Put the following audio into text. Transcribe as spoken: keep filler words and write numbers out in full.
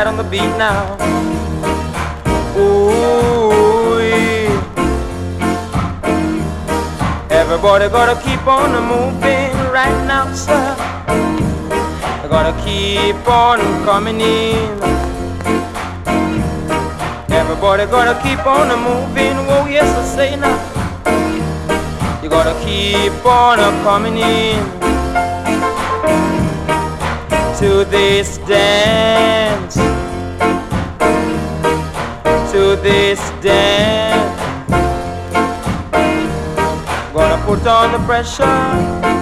right on the beat now. Ooh, everybody gotta keep on moving right now, sir. They gotta keep on coming in. Everybody gotta keep on moving. Oh yes, I say now. You gotta keep on coming in to this dance, to this dance. Gonna put on the pressure.